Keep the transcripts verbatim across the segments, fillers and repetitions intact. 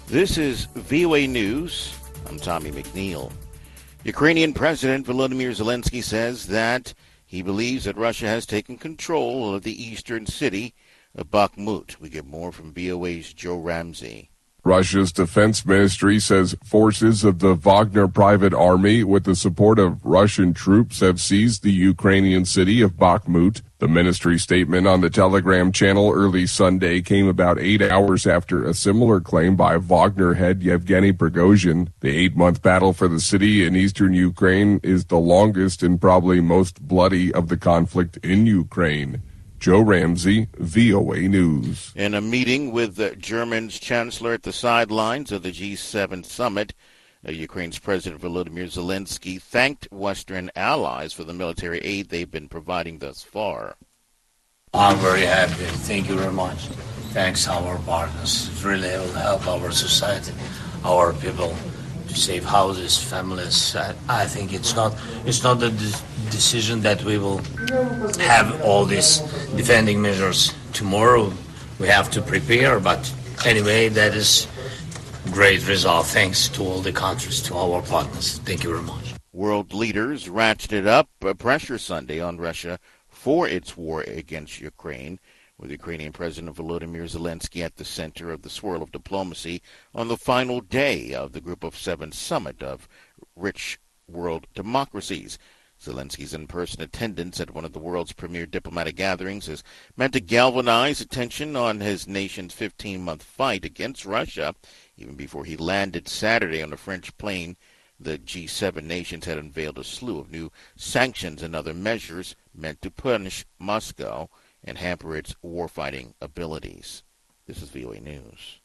This is V O A News. I'm Tommy McNeil. Ukrainian President Volodymyr Zelensky says that he believes that Russia has taken control of the eastern city of Bakhmut. We get more from V O A's Joe Ramsey. Russia's defense ministry says forces of the Wagner private army, with the support of Russian troops, have seized the Ukrainian city of Bakhmut. The ministry statement on the Telegram channel early Sunday came about eight hours after a similar claim by Wagner head Yevgeny Prigozhin. The eight-month battle for the city in eastern Ukraine is the longest and probably most bloody of the conflict in Ukraine. Joe Ramsey, V O A News. In a meeting with the German's chancellor at the sidelines of the G seven summit, uh, Ukraine's President Volodymyr Zelensky thanked Western allies for the military aid they've been providing thus far. I'm very happy. Thank you very much. Thanks our partners. It really will help our society, our people, to save houses, families. I, I think it's not it's not a de- decision that we will have all these defending measures tomorrow. We have to prepare, but anyway, that is great result. Thanks to all the countries, to our partners. Thank you very much. World leaders ratcheted up pressure Sunday on Russia for its war against Ukraine, with Ukrainian President Volodymyr Zelensky at the center of the swirl of diplomacy on the final day of the Group of Seven summit of rich world democracies. Zelensky's in-person attendance at one of the world's premier diplomatic gatherings is meant to galvanize attention on his nation's fifteen-month fight against Russia. Even before he landed Saturday on a French plane, the G seven nations had unveiled a slew of new sanctions and other measures meant to punish Moscow and hamper its warfighting abilities. This is V O A News.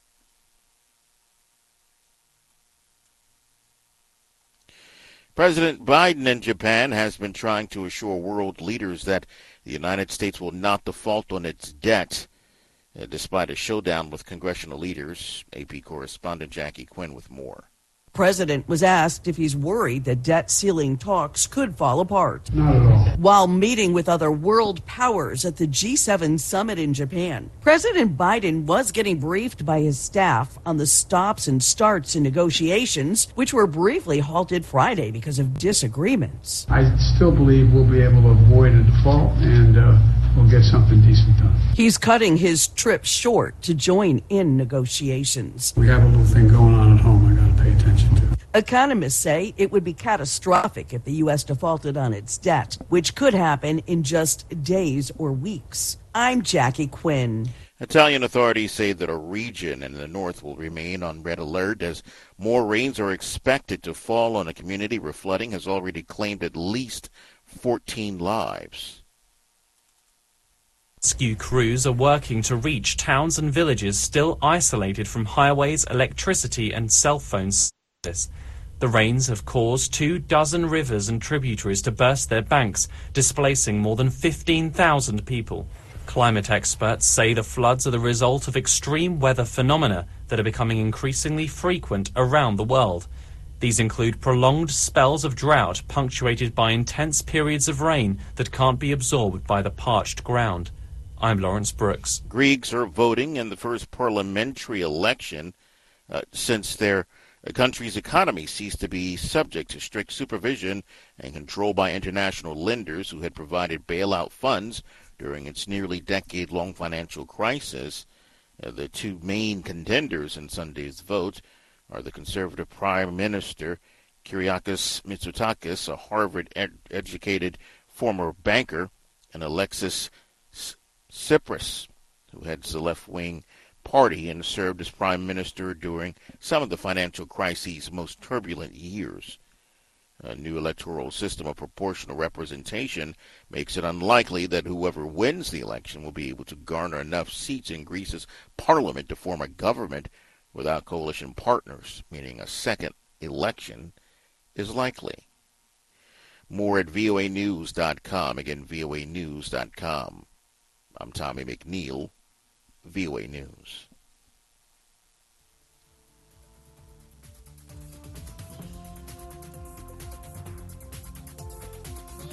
President Biden in Japan has been trying to assure world leaders that the United States will not default on its debt, uh, despite a showdown with congressional leaders. A P correspondent Jackie Quinn with more. The president was asked if he's worried that debt ceiling talks could fall apart. Not at all. While meeting with other world powers at the G seven summit in Japan, President Biden was getting briefed by his staff on the stops and starts in negotiations, which were briefly halted Friday because of disagreements. I still believe we'll be able to avoid a default and uh, we'll get something decent done. He's cutting his trip short to join in negotiations. We have a little thing going on at home I got to pay attention to. Economists say it would be catastrophic if the U S defaulted on its debt, which could happen in just days or weeks. I'm Jackie Quinn. Italian authorities say that a region in the north will remain on red alert as more rains are expected to fall on a community where flooding has already claimed at least fourteen lives. Rescue crews are working to reach towns and villages still isolated from highways, electricity and cell phone service. The rains have caused two dozen rivers and tributaries to burst their banks, displacing more than fifteen thousand people. Climate experts say the floods are the result of extreme weather phenomena that are becoming increasingly frequent around the world. These include prolonged spells of drought punctuated by intense periods of rain that can't be absorbed by the parched ground. I'm Lawrence Brooks. Greeks are voting in the first parliamentary election uh, since their uh, country's economy ceased to be subject to strict supervision and control by international lenders who had provided bailout funds during its nearly decade-long financial crisis. Uh, the two main contenders in Sunday's vote are the conservative Prime Minister Kyriakos Mitsotakis, a Harvard-educated former banker, and Alexis Tsipras, who heads the left-wing party and served as prime minister during some of the financial crise's most turbulent years. A new electoral system of proportional representation makes it unlikely that whoever wins the election will be able to garner enough seats in Greece's parliament to form a government without coalition partners, meaning a second election is likely. More at V O A news dot com. Again, V O A news dot com. I'm Tommy McNeil, V O A News.